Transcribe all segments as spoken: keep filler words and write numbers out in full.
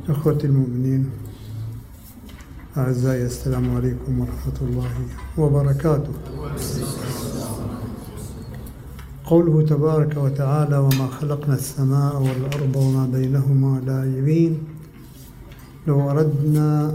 إخوتي المؤمنين أعزائي، السلام عليكم ورحمة الله وبركاته. قوله تبارك وتعالى: وما خلقنا السماء والأرض وما بينهما لاعبين. لو أردنا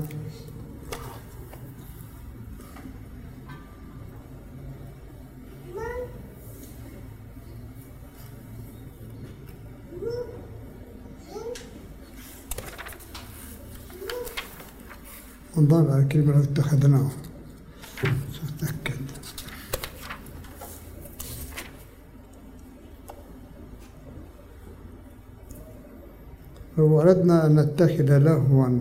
نضال على كلمة لو اتخذناه أتأكد. لو أردنا أن نتخذ لهوا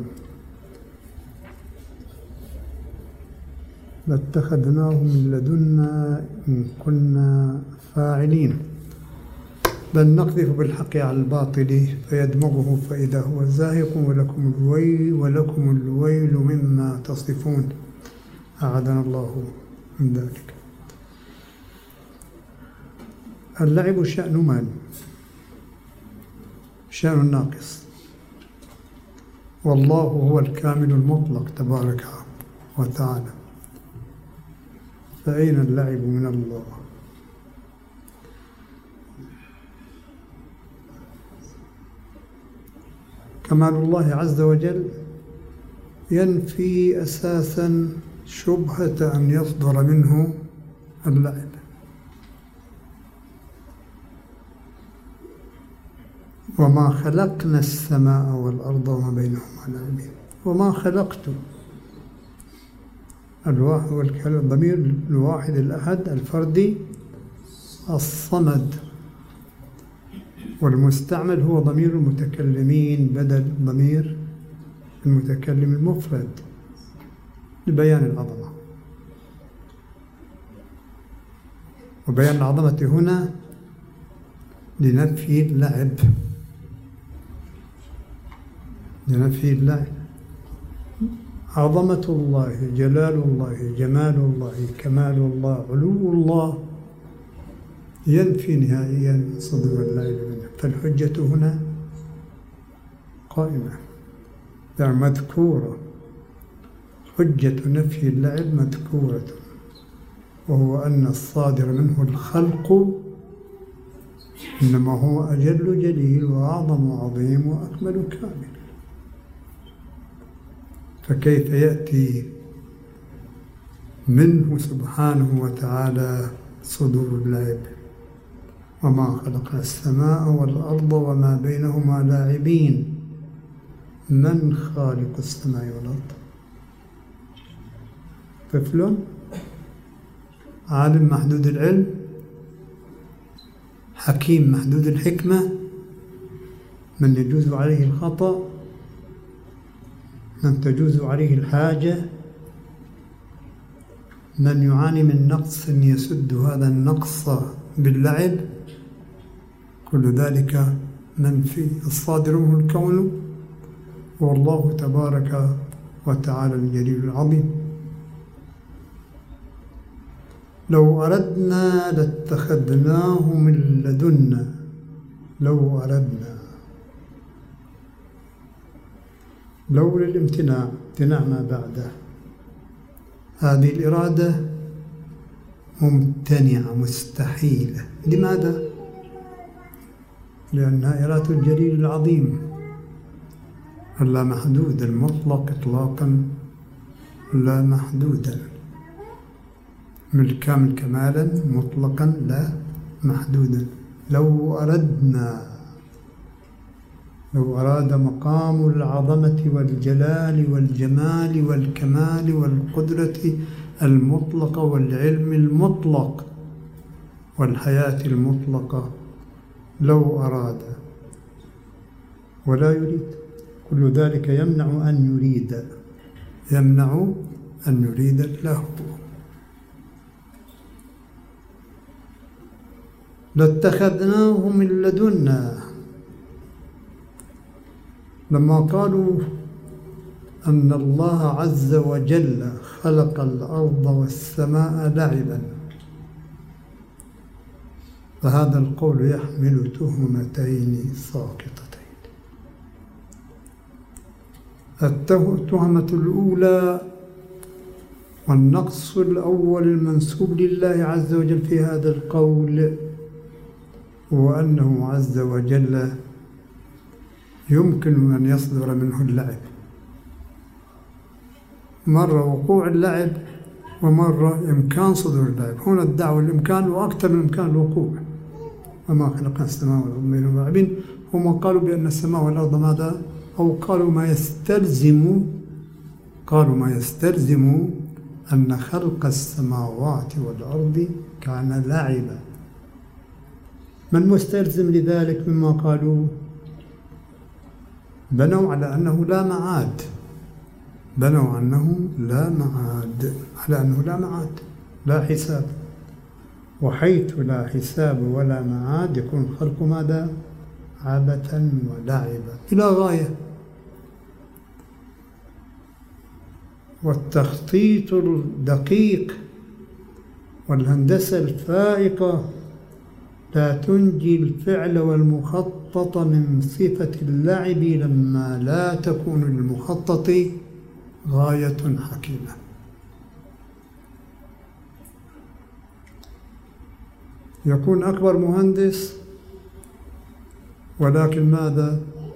لاتخذناه من لدنا إن كنا فاعلين، بل نقذف بالحق على الباطل فيدمغه فإذا هو زاهق ولكم الويل ولكم الويل مما تصفون. أعاذنا الله من ذلك. اللعب شأن من؟ شأن ناقص، والله هو الكامل المطلق تبارك وتعالى، فأين اللعب من الله؟ كمال الله عز وجل ينفي أساسا شبهة أن يصدر منه اللعب. وما خلقنا السماء والأرض وما بينهما لاعبين. وما خلقت الواحد والضمير الواحد الأحد الفردي الصمد، والمستعمل هو ضمير المتكلمين بدل ضمير المتكلم المفرد لبيان العظمة. وبيان العظمة هنا لنفي اللعب، لنفي اللعب. عظمة الله، جلال الله، جمال الله، كمال الله، علو الله ينفي نهائيا صدور اللعب منه، فالحجة هنا قائمة يعني مذكورة. حجة نفي اللعب مذكورة، وهو أن الصادر منه الخلق إنما هو أجل جليل وأعظم وعظيم وأكمل كامل، فكيف يأتي منه سبحانه وتعالى صدور اللعب؟ وما خلقنا السماء والأرض وما بينهما لاعبين. من خالق السماء والأرض؟ طفل؟ عالم محدود العلم؟ حكيم محدود الحكمة؟ من يجوز عليه الخطأ؟ من تجوز عليه الحاجة؟ من يعاني من نقص يسد هذا النقص باللعب؟ كل ذلك منفي. الصادر منه الكون والله تبارك وتعالى الجليل العظيم. لو أردنا لاتخذناه من لدنا. لو أردنا، لو للامتناع، امتناع ما بعده. هذه الإرادة ممتنعة مستحيلة. لماذا؟ لأنها إرادة الجليل العظيم اللا محدود المطلق إطلاقا لا محدودا، من الكامل كمالا مطلقا لا محدودا. لو أردنا، لو أراد مقام العظمة والجلال والجمال والكمال والقدرة المطلقة والعلم المطلق والحياة المطلقة، لو أراد ولا يريد. كل ذلك يمنع أن يريد، يمنع أن يريد له. لاتخذناه من لدنا. لما قالوا أن الله عز وجل خلق الأرض والسماء لعبا، فهذا القول يحمل تهمتين ساقطتين. التهمة الأولى والنقص الأول المنسوب لله عز وجل في هذا القول هو أنه عز وجل يمكن أن يصدر منه اللعب، مرة وقوع اللعب ومرة إمكان صدور اللعب. هنا الدعوة الإمكان وأكثر من إمكان الوقوع. وما خلقنا السماء والأرض بينهما لاعبين. هم قالوا بأن السماء والأرض ماذا؟ أو قالوا ما يستلزم قالوا ما يستلزم أن خلق السماوات والأرض كان لعبا. ما المستلزم لذلك مما قالوا؟ بنوا على أنه لا معاد بنوا على أنه لا معاد على أنه لا معاد لا حساب، وحيث لا حساب ولا معاد يكون الخلق ماذا؟ عبثا ولعبا إلى غاية. والتخطيط الدقيق والهندسة الفائقة لا تنجي الفعل والمخطط من صفة اللعب لما لا تكون للمخطط غاية حكيمة. يكون أكبر مهندس ولكن ماذا؟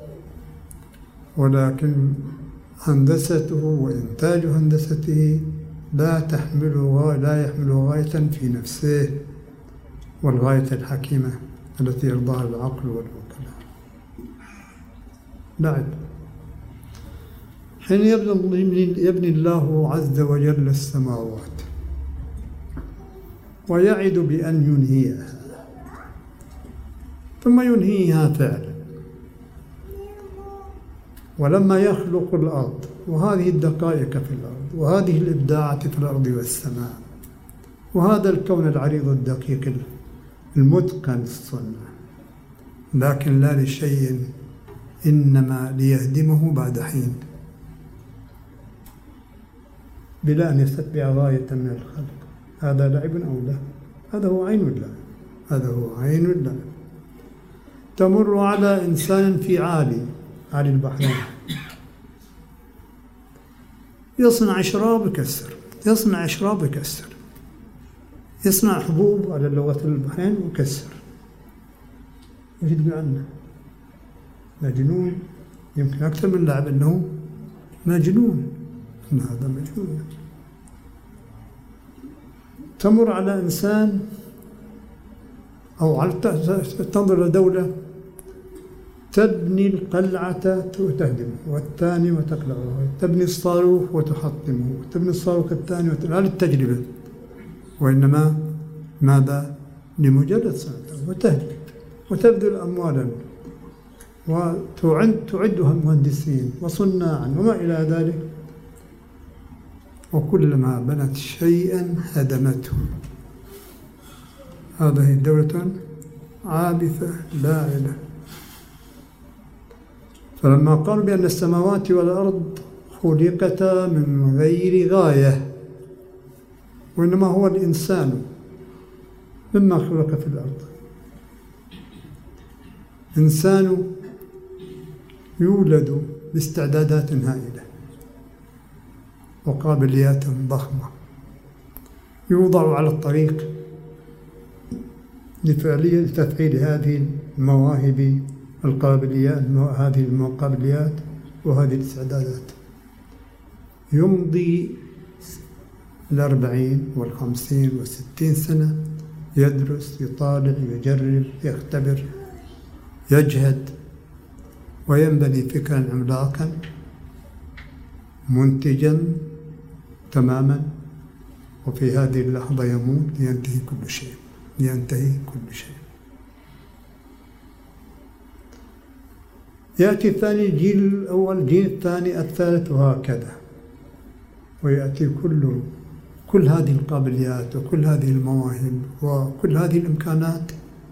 ولكن هندسته وإنتاج هندسته لا تحمل غاية لا يحمل غاية في نفسه، والغاية الحكيمة التي يرضاها العقل والوكلاء لعب. حين يبني, يبني الله عز وجل السماوات ويعد بأن ينهيها، ثم ينهيها فعلا. ولما يخلق الأرض وهذه الدقائق في الأرض وهذه الإبداعات في الأرض والسماء وهذا الكون العريض الدقيق المتقن الصنع، لكن لا لشيء إنما ليهدمه بعد حين بلا أن يستتبع غاية من الخلق. هذا لعب أو لا؟ هذا هو عين اللعب هذا هو عين اللعب. تمر على إنسان في عالي عالي البحرين يصنع شراب يكسر يصنع شراب يكسر يصنع حبوب على لغة البحرين ويكسر. وش تقول عنه؟ مجنون. يمكن أكثر من لعب أنه مجنون، أن هذا مجنون. تمر على إنسان أو على تنظر لدولة تبني القلعة وتهدمه، والثاني وتقلعه، تبني الصاروخ وتحطمه، وتبني الصاروخ الثاني وتقلعه. هذه التجربة، وإنما ماذا؟ لمجرد صنعته وتهدم وتبذل أموالا وتعدها مهندسين وصناعا وما إلى ذلك، وكلما بنت شيئا هدمته. هذه دولة عابثة لاعبة. فلما قالوا بأن السماوات والأرض خلقتا من غير غاية، وإنما هو الإنسان مما خلق في الأرض، إنسان يولد باستعدادات هائلة وقابليات ضخمة، يوضع على الطريق لتفعيل هذه المواهب القابليات هذه القابليات وهذه الاستعدادات. يمضي الأربعين والخمسين والستين سنة يدرس يطالع يجرب يختبر يجهد وينبني فكرا عملاقا منتجا تماما، وفي هذه اللحظة يموت لينتهي كل شيء لينتهي كل شيء. يأتي الثاني الجيل الأول الجيل الثاني الثالث وهكذا، ويأتي كل كل هذه القابليات وكل هذه المواهب وكل هذه الإمكانات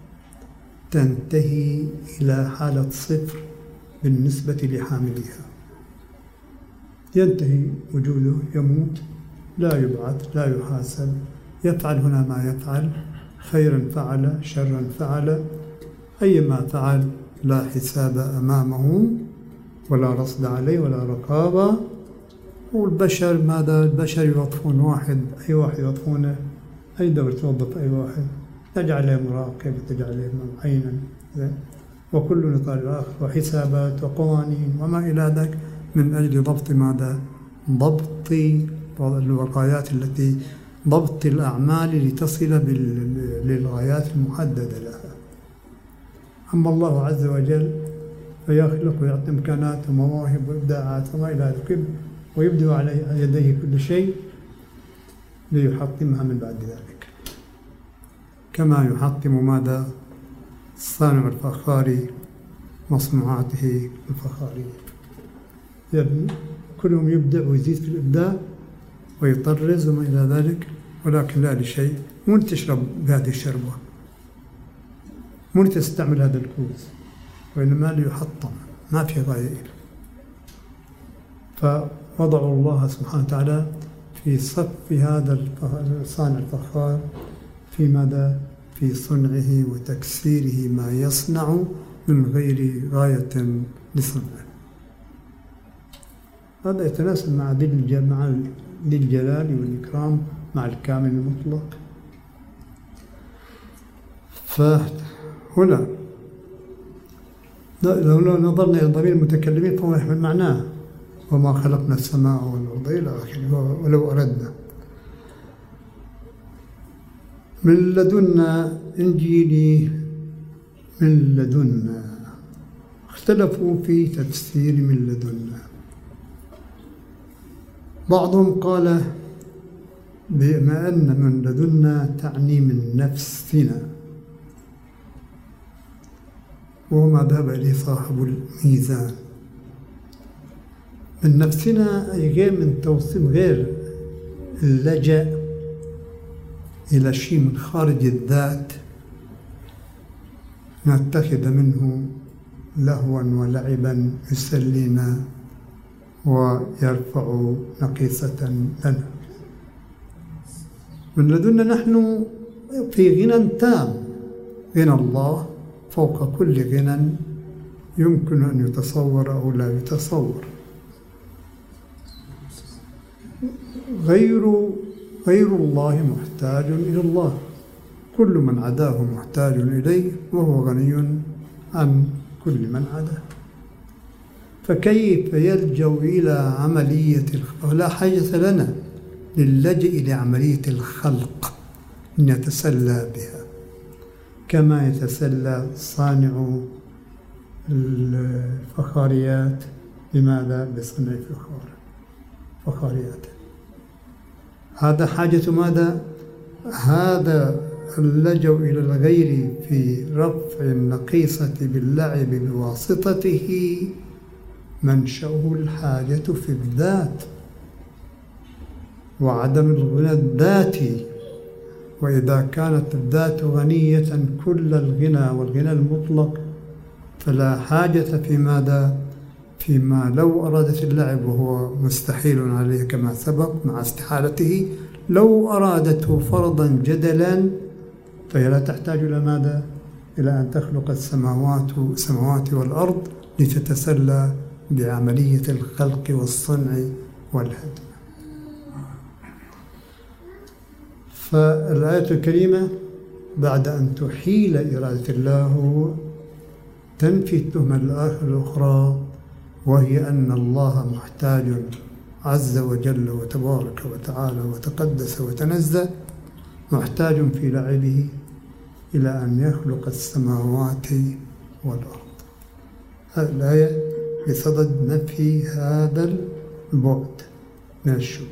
تنتهي إلى حالة صفر بالنسبة لحاملها. ينتهي وجوده، يموت، لا يبعث، لا يحاسب، يفعل هنا ما يفعل، خيرا فعل شرا فعل، أيما فعل لا حساب أمامه، ولا رصد عليه ولا رقابة. والبشر ماذا؟ البشر يوظفون واحد، أي واحد يوظفونه، أي دولة توظف أي واحد تجعل له مراقب وتجعل له معينا، وكل نطاق الآخر وحسابات وقوانين وما إلى ذلك من أجل ضبط ماذا؟ ضبط الوقايات التي ضبط الأعمال لتصل للغايات المحددة لها. أما الله عز وجل فيخلق ويعطي إمكانات ومواهب وإبداعات وما إلى ذلك، ويبدو على يديه كل شيء ليحطمها من بعد ذلك، كما يحطم ماذا؟ الصانع الفخاري مصنوعاته الفخارية. يبني كلهم يبدع ويزيد في الإبداع ويطرز وما إلى ذلك، ولكن لا لشيء. مو تشرب بهذه الشربة، مو تستعمل هذا الكوز، وإنما ليحطم، ما في غاية إله. فوضعوا الله سبحانه وتعالى في صف هذا الصانع الفخار في ماذا؟ في صنعه وتكسيره ما يصنع من غير غاية لصنعه. هذا يتناسب مع ذي الجلال والإكرام، مع الكامل المطلق. فهنا لو نظرنا إلى ضمير المتكلمين فهو يحمل معناه وما خلقنا السماء والأرض إلى آخره ولو أردنا. من لدنا إنجيلي من لدنا، اختلفوا في تفسير من لدنا. بعضهم قال بما أن من لدنا تعني من نفسنا، وهو ما ذهب إليه صاحب الميزان. من نفسنا أي غير من توصيف، غير اللجأ إلى شيء من خارج الذات نتخذ منه لهوا ولعبا يسلينا ويرفع نقيصة لنا. من لدنا نحن في غنى تام، غنى الله فوق كل غنى يمكن أن يتصور أو لا يتصور. غير غير الله محتاج إلى الله، كل من عداه محتاج إليه، وهو غني عن كل من عداه. فكيف يلجأ إلى عملية الخلق؟ لا حاجة لنا للجأ إلى عملية الخلق نتسلى بها، كما يتسلى صانع الفخاريات. لماذا؟ بصنع الفخار فخاريات. هذا حاجة ماذا؟ هذا اللجأ إلى الغير في رفع النقيصة باللعب بواسطته منشأه الحاجة في الذات وعدم الغنى الذاتي. وإذا كانت الذات غنية كل الغنى والغنى المطلق فلا حاجة في ماذا؟ فيما لو أرادت اللعب، وهو مستحيل عليه كما سبق مع استحالته، لو أرادته فرضا جدلا فهي لا تحتاج إلى ماذا؟ إلى أن تخلق السماوات السماوات والأرض لتتسلى بعملية الخلق والصنع والهدم. فالآية الكريمة بعد أن تحيل إرادة الله تنفي التهمة الأخرى، وهي أن الله محتاج عز وجل وتبارك وتعالى وتقدس وتنزه، محتاج في لعبه إلى أن يخلق السماوات والأرض. هذه الآية بصدد نفي هذا البعد من الشبهة.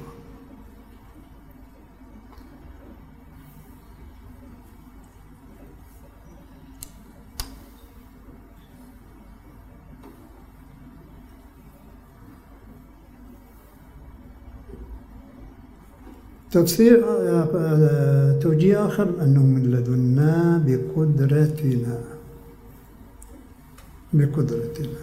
تفسير توجيه آخر أنه من لدنا بقدرتنا بقدرتنا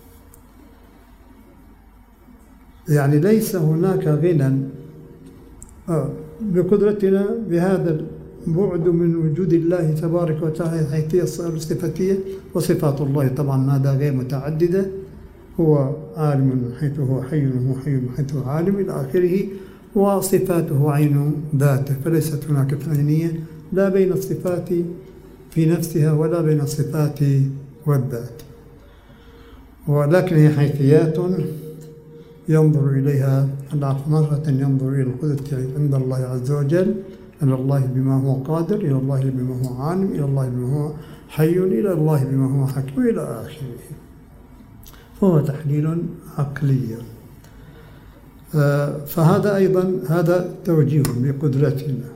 يعني ليس هناك غنى آه بقدرتنا، بهذا البعد من وجود الله تبارك وتعالى، الحيثية الصفتية، وصفات الله طبعا ماذا؟ غير متعددة، هو عالم من حيث هو حي وهو حي من حيث هو عالم إلى آخره، وصفاته عين ذاته، فليست هناك ثانية لا بين الصفات في نفسها ولا بين الصفات والذات، ولكن هي حيثيات ينظر إليها العقل. مرة ينظر إلى القدرة عند الله عز وجل، إلى الله بما هو قادر، إلى الله بما هو عالم، إلى الله بما هو حي، إلى الله بما هو حكيم إلى آخره، فهو تحليل عقلي. فهذا أيضا هذا توجيه بقدرتنا.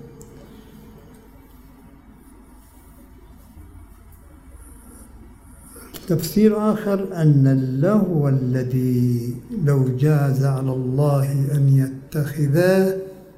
تفسير آخر أن اللهو الذي لو جاز على الله أن يتخذه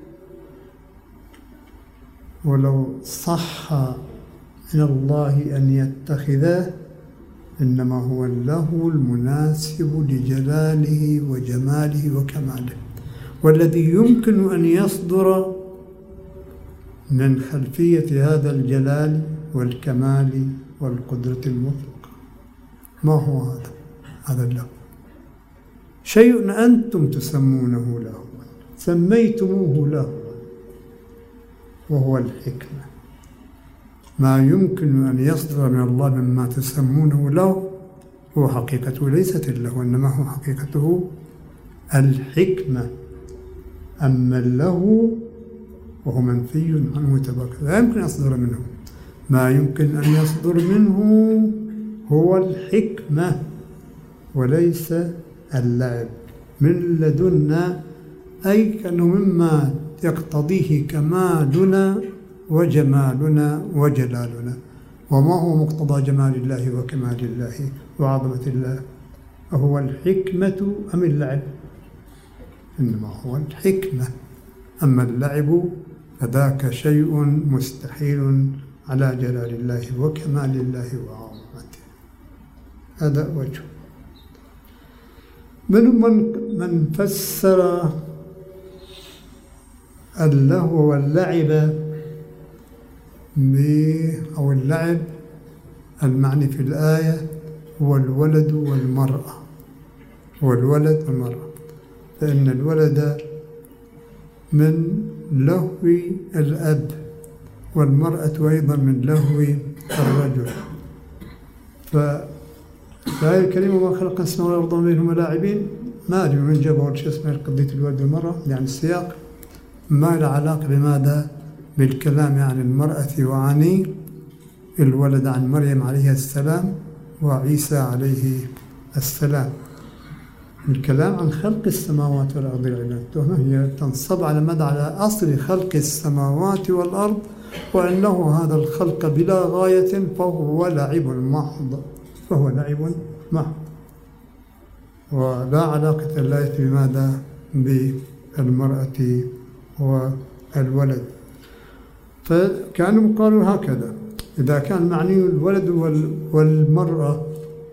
ولو صح من الله أن يتخذه إنما هو اللهو المناسب لجلاله وجماله وكماله، والذي يمكن أن يصدر من خلفية هذا الجلال والكمال والقدرة المطلقة. ما هو هذا؟ هذا اللهو شيء أنتم تسمونه لهوا، سميتموه لهوا، وهو الحكمة. ما يمكن أن يصدر من الله مما تسمونه له هو حقيقته ليست اللهو، إنما هو حقيقته الحكمة. أما اللهو وهو منفي عنه تبارك، لا يمكن يصدر منه. ما يمكن أن يصدر منه هو الحكمة وليس اللعب من لدنا، أي كأنه مما يقتضيه كمالنا وجمالنا وجلالنا. وما هو مقتضى جمال الله وكمال الله وعظمة الله؟ أهو الحكمة أم اللعب؟ إنما هو الحكمة. أما اللعب فذاك شيء مستحيل على جلال الله وكمال الله وعظمته. هذا وجه. من من فسر اللهو واللعب أو اللعب المعني في الآية هو الولد والمرأة، هو الولد والمرأة، فإن الولد من لهو الأب والمرأة أيضا من لهو الرجل. فالآية الكريمة ما خلق السماوات والأرض وما بينهما لاعبين، ما أدري من جابه الشيء اسمه قضية الولد والمرأة، يعني السياق ما له علاقة بماذا؟ بالكلام عن المرأة وعن الولد، عن مريم عليه السلام وعيسى عليه السلام. الكلام عن خلق السماوات والأرض العباد، هي تنصب على مدى على أصل خلق السماوات والأرض، وأنه هذا الخلق بلا غاية فهو لعب محض، فهو لعب محض، ولا علاقة الآية بماذا؟ بالمرأة والولد. فكانوا قالوا هكذا: إذا كان معني الولد والمرأة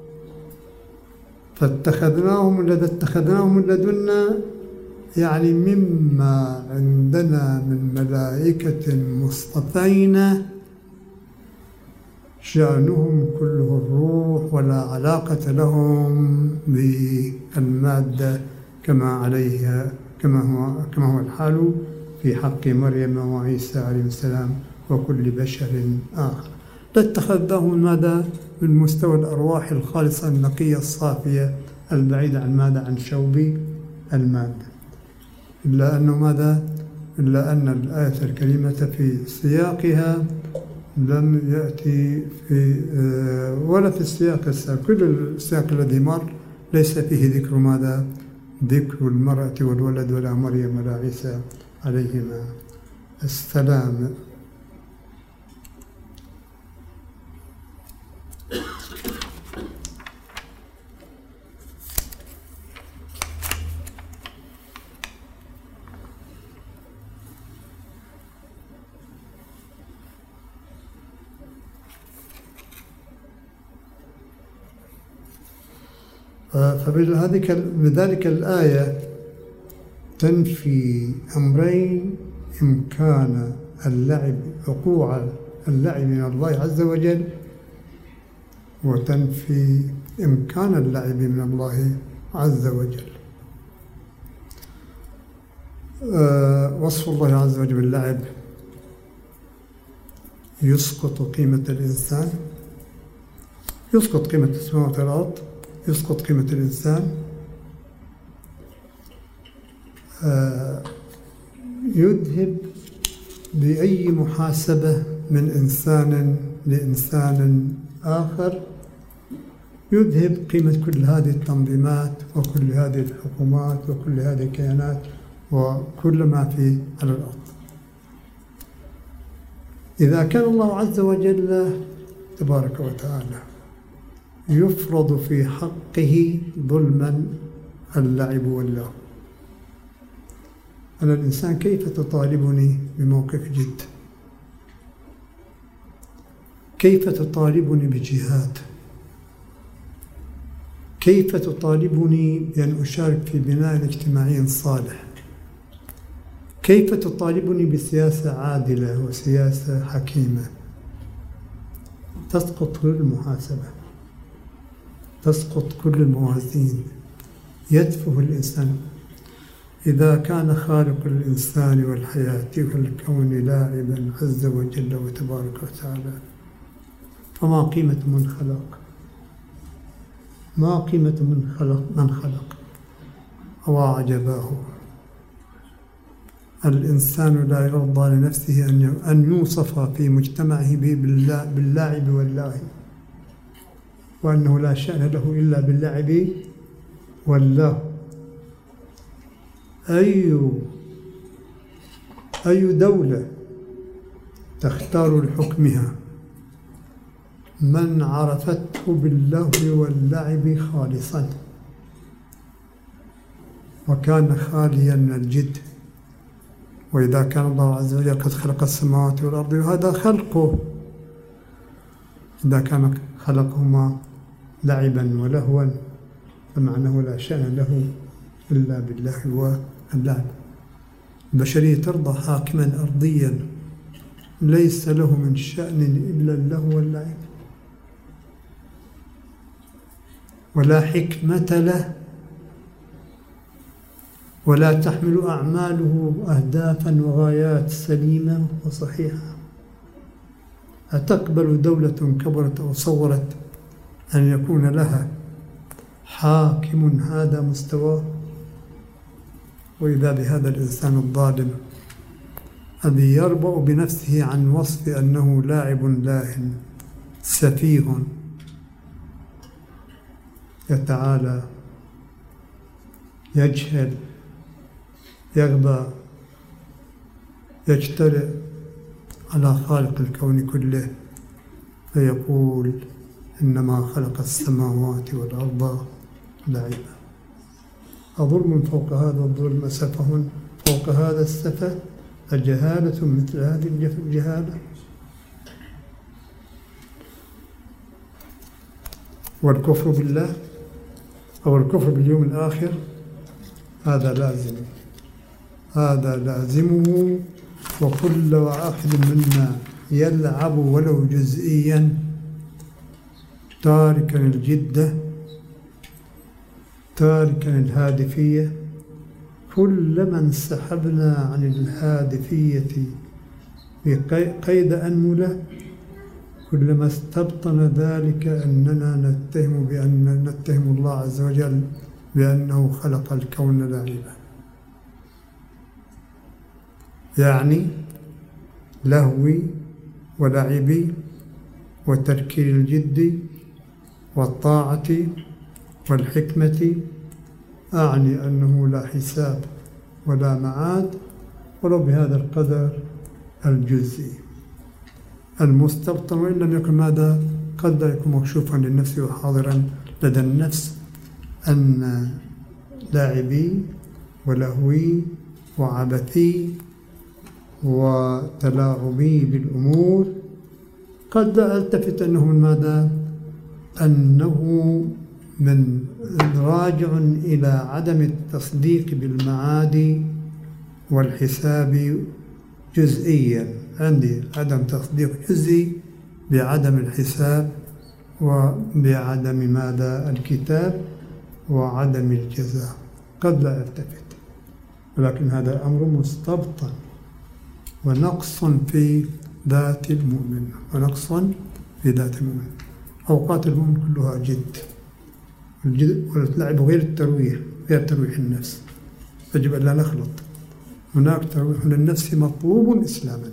فاتخذناهم الذي اتخذناهم من لدنا، يعني مما عندنا من ملائكة مصطفين شأنهم كله الروح ولا علاقة لهم بالمادة كما عليها كما هو كما هو الحال في حق مريم وعيسى عليه السلام وكل بشر آخر. لاتخذناهم ماذا؟ من مستوى الأرواح الخالصة النقية الصافية البعيدة عن ماذا؟ عن شوب المادة. إلا أنه ماذا؟ إلا أن الآية الكريمة في سياقها لم يأتي في ولا في السياق السابق، كل السياق الذي مر ليس فيه ذكر ماذا؟ ذكر المرأة والولد ولا مريم ولا عيسى عليهما السلام. فبذلك الآية تنفي أمرين: إمكان اللعب، وقوع اللعب من الله عز وجل، وتنفي إمكان اللعب من الله عز وجل. أه وصف الله عز وجل باللعب يسقط قيمة الإنسان، يسقط قيمة السماوات والأرض، يسقط قيمة الإنسان، أه يذهب بأي محاسبة من إنسان لإنسان آخر، يذهب قيمة كل هذه التنظيمات وكل هذه الحكومات وكل هذه الكيانات وكل ما في على الأرض. إذا كان الله عز وجل تبارك وتعالى يفرض في حقه ظلما اللعب واللهو، أنا الإنسان كيف تطالبني بموقف جد؟ كيف تطالبني بجهاد؟ كيف تطالبني بأن أشارك في بناء اجتماعي صالح؟ كيف تطالبني بسياسة عادلة وسياسة حكيمة؟ تسقط كل المحاسبة، تسقط كل الموازين، يتفه الإنسان. إذا كان خالق الإنسان والحياة والكون لاعبا عز وجل وتبارك وتعالى، فما قيمة من خلق؟ ما قيمة من خلق من خلق؟ وعجباه الإنسان لا يرضى لنفسه أن يوصف في مجتمعه باللاعب واللاهي، وأنه لا شأن له إلا باللعب واللهو. أي أي دولة تختار لحكمها من عرفته باللهو واللعب خالصا وكان خاليا من الجد؟ وإذا كان الله عز وجل قد خلق السماوات والأرض وهذا خلقه، إذا كان خلقهما لعبا ولهوا فمعناه لا شأن له إلا بالله واللعب. البشرية ترضى حاكما أرضيا ليس له من شأن إلا اللهو واللعب، ولا حكمة له، ولا تحمل أعماله أهدافا وغايات سليمة وصحيحة. أتقبل دولة كبرت أو صورت أن يكون لها حاكم هذا مستواه؟ وإذا بهذا الإنسان الظالم الذي يربأ بنفسه عن وصف أنه لاعب لاه سفيه يتعالى، يجهل، يغبى، يجترئ على خالق الكون كله فيقول إنما خلق السماوات والأرض لعبا. أظلم فوق هذا الظلم، سفه فوق هذا السفه، أجهالة مثل هذه الجهالة؟ والكفر بالله أو الكفر باليوم الآخر هذا لازم، هذا لازمه. وكل واحد منا يلعب ولو جزئيا تاركا الجدة، تاركا الهادفية. كلما انسحبنا عن الهادفية بقيد أنملة كلما استبطن ذلك أننا نتهم بأن نتهم الله عز وجل بأنه خلق الكون لعبا. يعني لهوي ولعبي وتركير الجد والطاعة والحكمة، أعني أنه لا حساب ولا معاد ولو بهذا القدر الجزئي المستبطن، وإن لم يكن ماذا قد لا يكون مكشوفا للنفس وحاضرا لدى النفس أن لاعبي ولهوي وعبثي وتلاعبي بالأمور قد التفت أنه من ماذا؟ أنه من راجع إلى عدم التصديق بالمعاد والحساب جزئيا. عندي عدم تصديق جزئي بعدم الحساب وبعدم ماذا؟ الكتاب. وعدم الجزاء قد لا يلتفت، ولكن هذا أمر مستبطن ونقص في ذات المؤمن ونقص في ذات المؤمن. أوقات المؤمن كلها جد، الجد واللعب غير الترويح، غير ترويح النفس، يجب أن لا نخلط. هناك ترويح للنفس مطلوب إسلاما،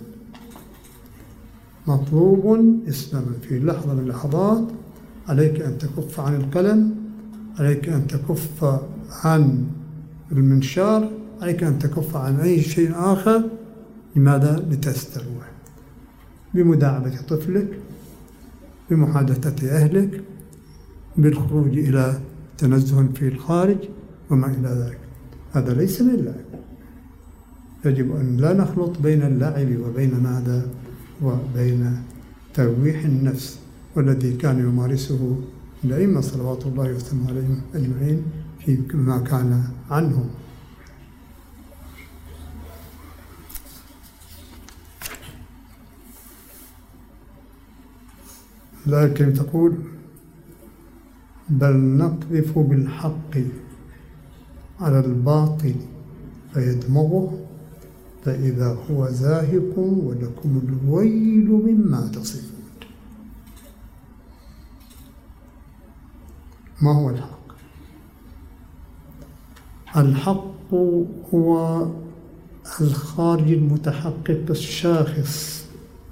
مطلوب إسلاما. في لحظة من اللحظات عليك أن تكف عن القلم، عليك أن تكف عن المنشار، عليك أن تكف عن أي شيء آخر. لماذا؟ لتستروح بمداعبة طفلك، بمحادثة أهلك، بالخروج إلى تنزه في الخارج وما إلى ذلك. هذا ليس من اللعب. يجب أن لا نخلط بين اللعب وبين ماذا؟ وبين ترويح النفس، والذي كان يمارسه الأئمة صلوات الله وسلامه عليهم أجمعين فيما كان عنهم. لكن تقول: بل نقذف بالحق على الباطل فيدمغه فإذا هو زاهق ولكم الويل مما تصفون. ما هو الحق؟ الحق هو الخارج المتحقق الشاخص،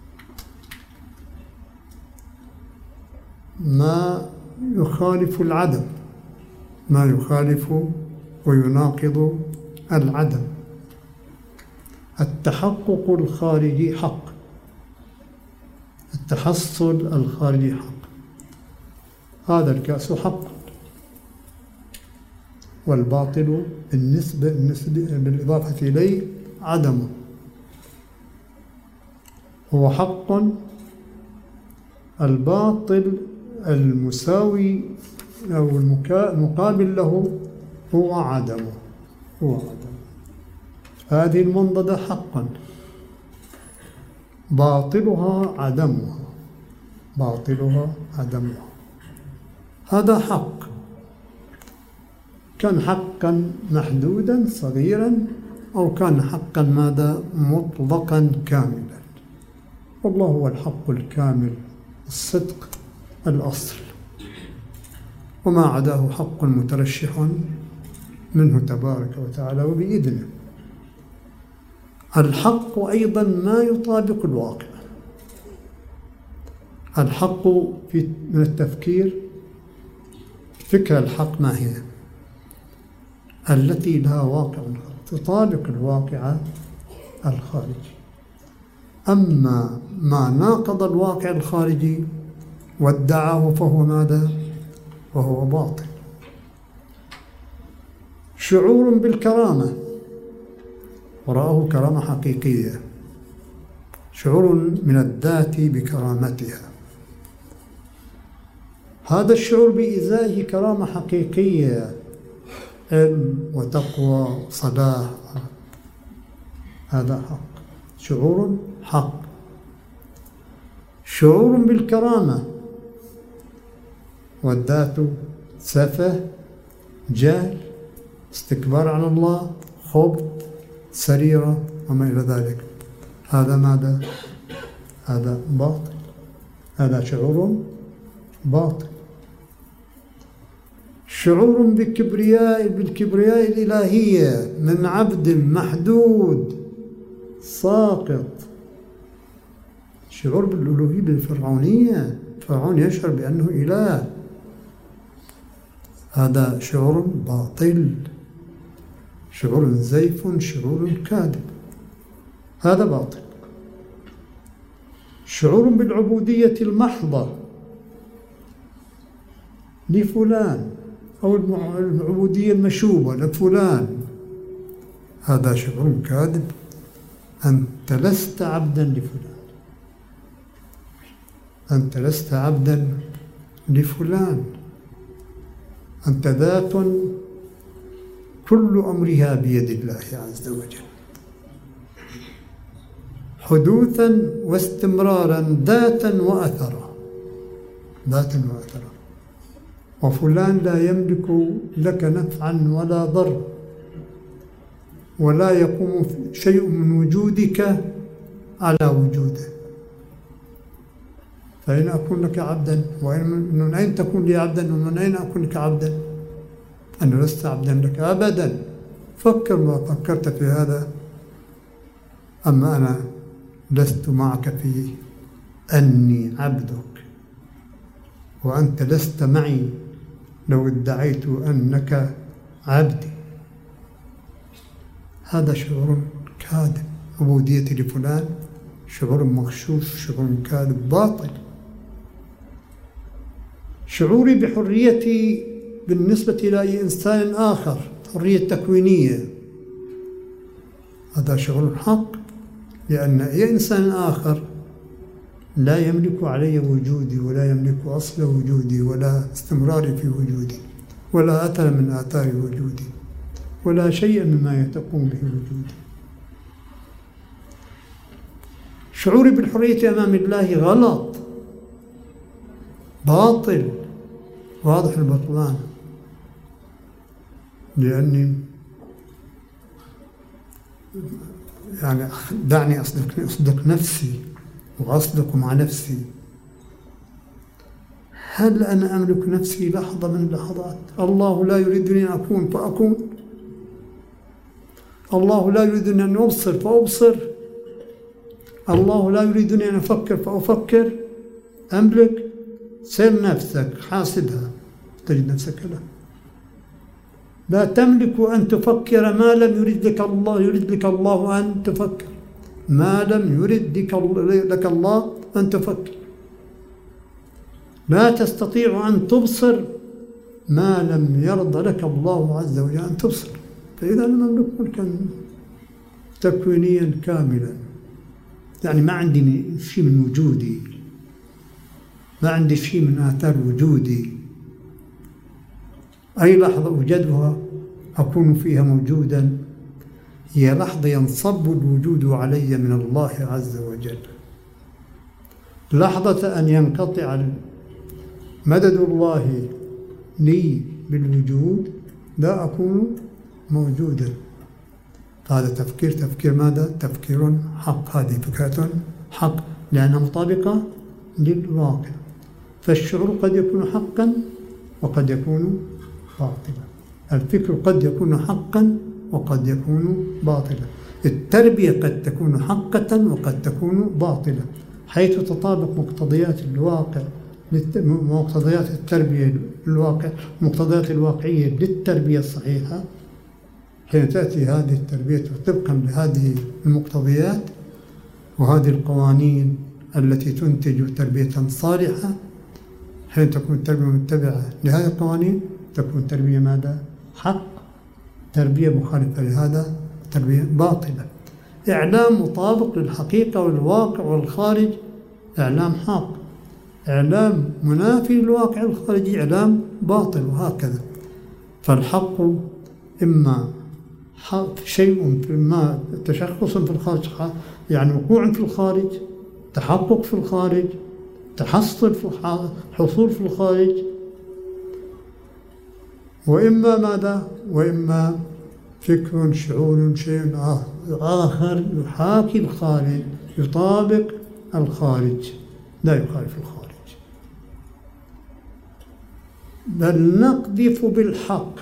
ما يخالف العدم، ما يخالف ويناقض العدم. التحقق الخارجي حق، التحصل الخارجي حق. هذا الكأس حق، والباطل بالنسبة, بالنسبة بالإضافة إليه عدمه. هو حق، الباطل المساوي أو المقابل له هو عدمه، هو عدمه. هذه المنضدة حقا، باطلها عدمها، باطلها عدمها. هذا حق، كان حقا محدودا صغيرا أو كان حقا ماذا؟ مطلقا كاملا. والله هو الحق الكامل، الصدق الأصل، وما عداه حق مترشح منه تبارك وتعالى وبإذنه. الحق أيضا ما يطابق الواقع. الحق في من التفكير، فكرة الحق ما هي؟ التي لها واقع تطابق الواقع الخارجي. أما ما ناقض الواقع الخارجي وادعاه فهو ماذا؟ وهو باطل. شعور بالكرامة ورآه كرامة حقيقية، شعور من الذات بكرامتها. هذا الشعور بإزائه كرامة حقيقية، علم وتقوى وصلاح، هذا حق، شعور حق. شعور بالكرامة والذات سفه، جهل، استكبار على الله، خبث، سريرة وما إلى ذلك. هذا ماذا؟ هذا باطل، هذا شعور باطل. شعور بالكبرياء بالكبرياء الإلهية من عبد محدود ساقط. شعور بالألوهية بالفرعونية، فرعون يشعر بأنه إله، هذا شعور باطل، شعور زيف، شعور كاذب، هذا باطل. شعور بالعبودية المحضة لفلان أو العبودية المشوبة لفلان، هذا شعور كاذب. أنت لست عبدا لفلان، أنت لست عبدا لفلان، أنت ذات كل أمرها بيد الله عز وجل، حدوثا واستمرارا، ذاتا وأثرا، ذاتا وأثرا. وفلان لا يملك لك نفعا ولا ضر، ولا يقوم شيء من وجودك على وجوده، فإن أكون لك عبدا، ومن أين تكون لي عبدا، ومن أين أكون لك عبدا؟ أنا لست عبدا لك أبدا. فكر ما فكرت في هذا. أما أنا لست معك في أني عبدك، وأنت لست معي لو ادعيت أنك عبدي. هذا شعور كاذب. عبوديتي لفلان شعور مغشوش، شعور كاذب باطل. شعوري بحريتي بالنسبة إلى أي إنسان آخر، حرية تكوينية، هذا شعور حق، لأن أي إنسان آخر لا يملك علي وجودي، ولا يملك أصل وجودي، ولا استمراري في وجودي، ولا أثر من آثار وجودي، ولا شيء مما تقوم به وجودي. شعوري بالحرية أمام الله غلط، باطل، واضح البطلان، لأني يعني دعني أصدق, أصدق نفسي وأصدق مع نفسي. هل أنا أملك نفسي لحظة من اللحظات؟ الله لا يريدني أن أكون فأكون، الله لا يريدني أن أبصر فأبصر، الله لا يريدني أن أفكر فأفكر. أملك؟ سر نفسك، حاسبها تجد نفسك لا لا تملك أن تفكر ما لم يرد لك الله يرد لك الله أن تفكر، ما لم يرد لك الله أن تفكر. لا تستطيع أن تبصر ما لم يرضى لك الله عز وجل أن تبصر. فإذا أنا أملك ملكا تكوينيا كاملا، يعني ما عندي شيء من وجودي، ما عندي شيء من آثار وجودي. أي لحظة أوجدها أكون فيها موجودا هي لحظة ينصب الوجود علي من الله عز وجل. لحظة أن ينقطع مدد الله لي بالوجود لا أكون موجودا. هذا تفكير تفكير ماذا؟ تفكير حق. هذه فكرة حق لأنها مطابقة للواقع. فالشعور قد يكون حقا وقد يكون باطلا، الفكر قد يكون حقا وقد يكون باطلا، التربية قد تكون حقة وقد تكون باطلة، حيث تطابق مقتضيات الواقع مقتضيات التربية الواقع مقتضيات الواقعية للتربية الصحيحة. حين تأتي هذه التربية طبقا لهذه المقتضيات وهذه القوانين التي تنتج تربية صالحة، حين تكون التربية متبعة لهذه القوانين تكون تربية ماذا؟ حق. تربية مخالفة لهذا تربية باطلة. إعلام مطابق للحقيقة والواقع والخارج إعلام حق، إعلام منافي للواقع الخارجي إعلام باطل، وهكذا. فالحق إما شيء في ما تشخص في الخارج، يعني وقوع في الخارج، تحقق في الخارج، تحصل في حصول في الخارج، وإما ماذا؟ وإما فكر شعور شيء آخر يحاكي الخارج، يطابق الخارج لا يخالف الخارج. بل نقذف بالحق.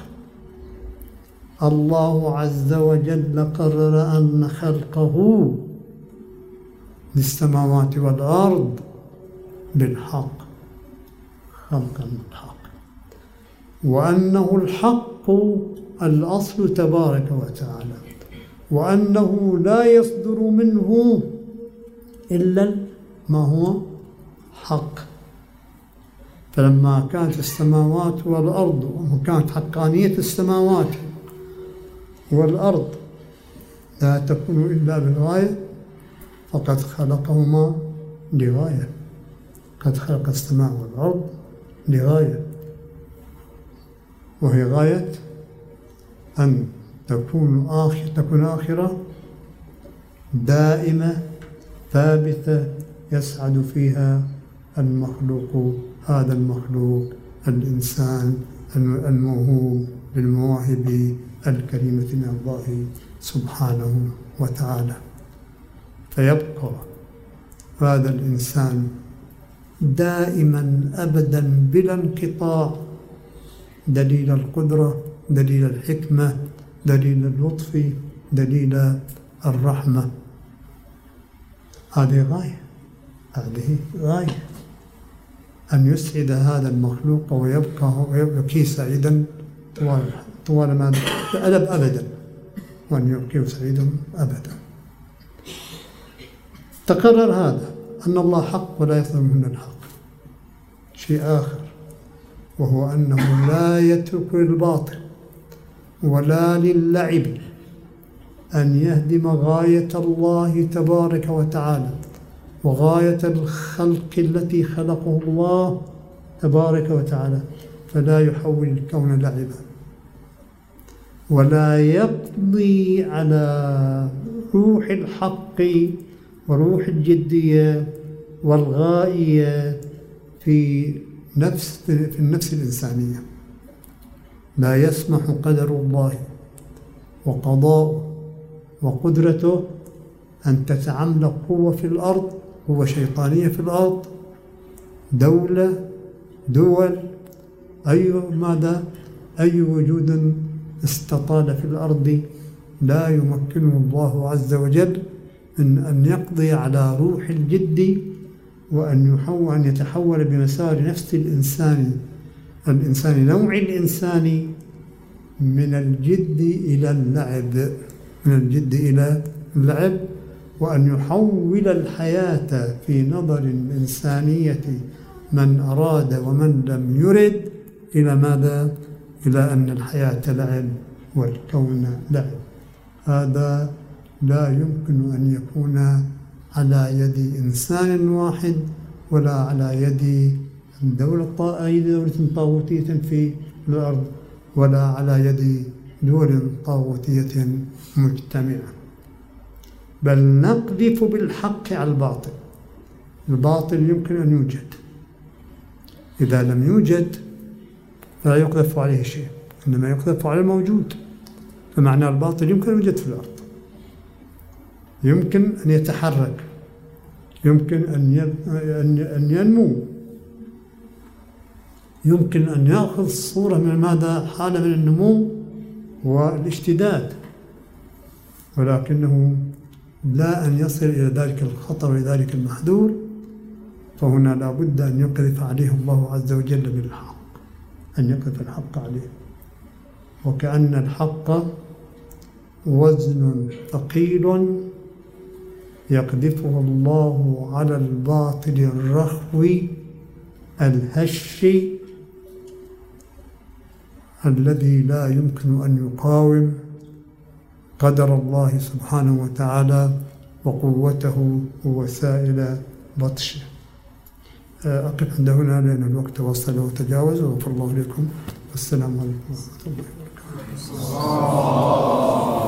الله عز وجل قرر أن خلقه للسماوات والأرض بالحق، خلقا بالحق، وأنه الحق الأصل تبارك وتعالى، وأنه لا يصدر منه إلا ما هو حق. فلما كانت السماوات والأرض وكانت حقانية السماوات والأرض لا تكون إلا بالغاية، فقد خلقهما لغاية. قد خلق السماء والأرض لغاية، وهي غاية أن تكون آخر تكون آخرة دائمة ثابتة يسعد فيها المخلوق، هذا المخلوق الإنسان الموهوب بالمواهب الكريمة من الله سبحانه وتعالى. فيبقى هذا الإنسان دائما أبدا بلا انقطاع دليل القدرة، دليل الحكمة، دليل اللطف، دليل الرحمة. هذه غاية، هذه غاية أن يسعد هذا المخلوق ويبقى ويبقى سعيدا طوال طوال ما ألب أبدا، وأن يبقى سعيدا أبدا. تقرر هذا أن الله حق ولا يظلم من الحق. شيء آخر وهو أنه لا يترك للباطل ولا للعب أن يهدم غاية الله تبارك وتعالى وغاية الخلق التي خلقه الله تبارك وتعالى، فلا يحول الكون لعبا ولا يقضي على روح الحق وروح الجدية والغائية في نفس في النفس الإنسانية. لا يسمح قدر الله وقضاؤه وقدرته أن تتعملق قوة في الأرض، قوة شيطانية في الأرض، دولة، دول، أي ماذا أي وجود استطال في الأرض لا يمكنه الله عز وجل من أن يقضي على روح الجد وأن يحول أن يتحول بمسار نفس الإنسان الإنسان نوع الإنسان من الجد إلى اللعب من الجد إلى اللعب وأن يحول الحياة في نظر الإنسانية من أراد ومن لم يرد إلى ماذا؟ إلى أن الحياة لعب والكون لعب. هذا لا يمكن أن يكون على يد إنسان واحد ولا على يد دولة أي دولة طاغوتية في الأرض ولا على يد دول طاغوتية مجتمعة، بل نقذف بالحق على الباطل. الباطل يمكن أن يوجد، إذا لم يوجد لا يقذف عليه شيء، إنما يقذف على الموجود. فمعنى الباطل يمكن أن يوجد في الأرض، يمكن أن يتحرك، يمكن أن ينمو، يمكن أن يأخذ صورة من ماذا؟ حالة من النمو والاشتداد، ولكنه لا أن يصل إلى ذلك الخطر وذلك المحذور. فهنا لا بد أن يقذف عليه الله عز وجل بالحق، أن يقذف الحق عليه، وكأن الحق وزن ثقيل يقذفه الله على الباطل الرخوي الهش الذي لا يمكن أن يقاوم قدر الله سبحانه وتعالى وقوته ووسائل بطشه. أقف عند هنا لأن الوقت وصل وتجاوز، وغفر الله لكم والسلام عليكم ورحمة الله وبركاته.